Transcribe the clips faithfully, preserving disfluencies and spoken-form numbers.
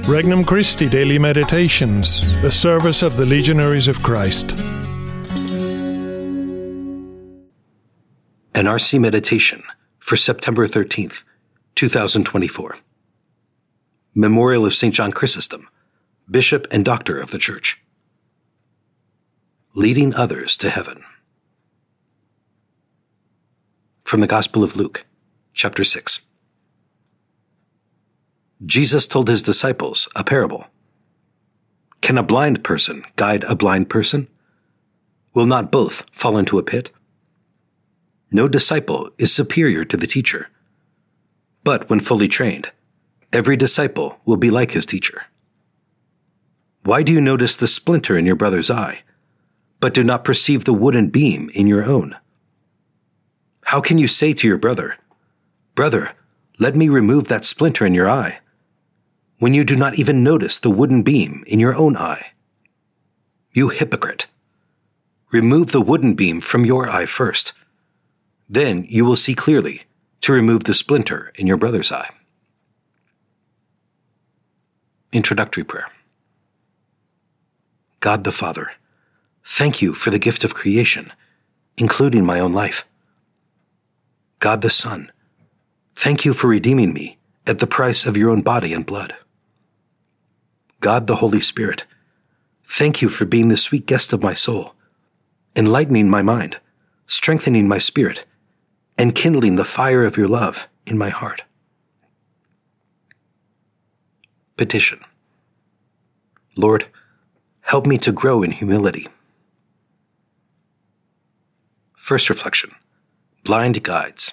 Regnum Christi Daily Meditations, the service of the Legionaries of Christ. An R C Meditation for September thirteenth, twenty twenty-four. Memorial of Saint John Chrysostom, Bishop and Doctor of the Church. Leading others to heaven. From the Gospel of Luke, chapter six. Jesus told his disciples a parable. Can a blind person guide a blind person? Will not both fall into a pit? No disciple is superior to the teacher. But when fully trained, every disciple will be like his teacher. Why do you notice the splinter in your brother's eye, but do not perceive the wooden beam in your own? How can you say to your brother, "Brother, let me remove that splinter in your eye," when you do not even notice the wooden beam in your own eye? You hypocrite! Remove the wooden beam from your eye first. Then you will see clearly to remove the splinter in your brother's eye. Introductory Prayer. God the Father, thank you for the gift of creation, including my own life. God the Son, thank you for redeeming me at the price of your own body and blood. God the Holy Spirit, thank you for being the sweet guest of my soul, enlightening my mind, strengthening my spirit, and kindling the fire of your love in my heart. Petition. Lord, help me to grow in humility. First reflection. Blind guides.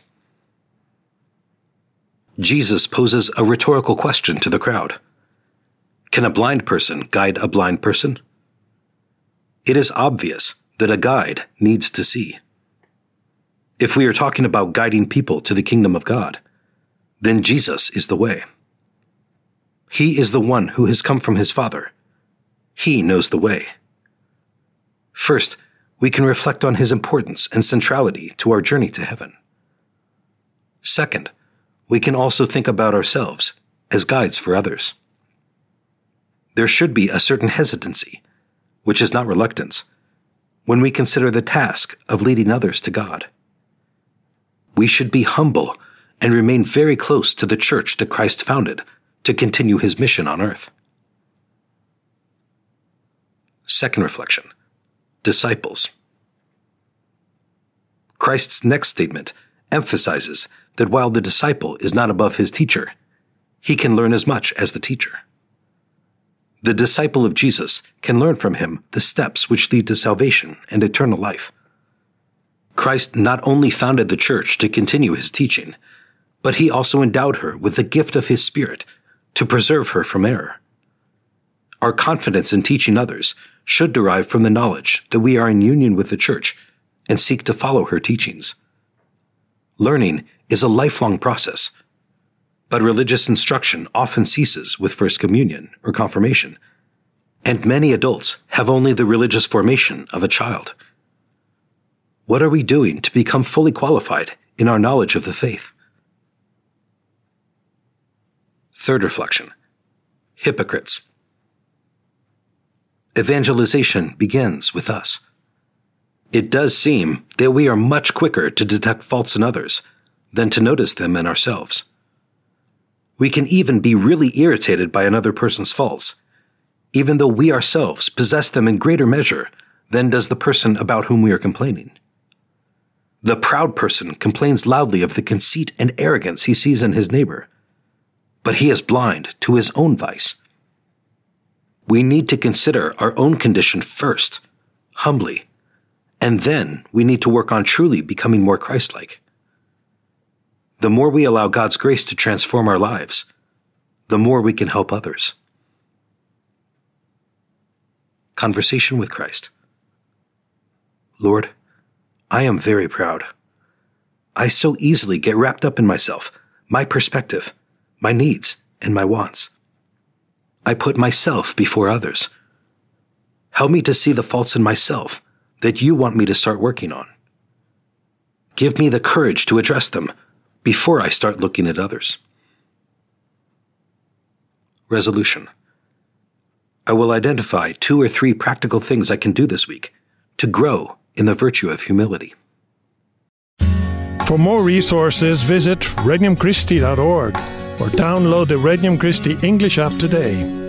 Jesus poses a rhetorical question to the crowd. Can a blind person guide a blind person? It is obvious that a guide needs to see. If we are talking about guiding people to the kingdom of God, then Jesus is the way. He is the one who has come from his Father. He knows the way. First, we can reflect on his importance and centrality to our journey to heaven. Second, we can also think about ourselves as guides for others. There should be a certain hesitancy, which is not reluctance, when we consider the task of leading others to God. We should be humble and remain very close to the church that Christ founded to continue his mission on earth. Second reflection. Disciples. Christ's next statement emphasizes that while the disciple is not above his teacher, he can learn as much as the teacher. The disciple of Jesus can learn from him the steps which lead to salvation and eternal life. Christ not only founded the church to continue his teaching, but he also endowed her with the gift of his Spirit to preserve her from error. Our confidence in teaching others should derive from the knowledge that we are in union with the church and seek to follow her teachings. Learning is a lifelong process, but religious instruction often ceases with First Communion or confirmation, and many adults have only the religious formation of a child. What are we doing to become fully qualified in our knowledge of the faith? Third reflection. Hypocrites. Evangelization begins with us. It does seem that we are much quicker to detect faults in others than to notice them in ourselves. We can even be really irritated by another person's faults, even though we ourselves possess them in greater measure than does the person about whom we are complaining. The proud person complains loudly of the conceit and arrogance he sees in his neighbor, but he is blind to his own vice. We need to consider our own condition first, humbly, and then we need to work on truly becoming more Christ-like. The more we allow God's grace to transform our lives, the more we can help others. Conversation with Christ. Lord, I am very proud. I so easily get wrapped up in myself, my perspective, my needs, and my wants. I put myself before others. Help me to see the faults in myself that you want me to start working on. Give me the courage to address them before I start looking at others. Resolution. I will identify two or three practical things I can do this week to grow in the virtue of humility. For more resources, visit regnum christi dot org or download the Regnum Christi English app today.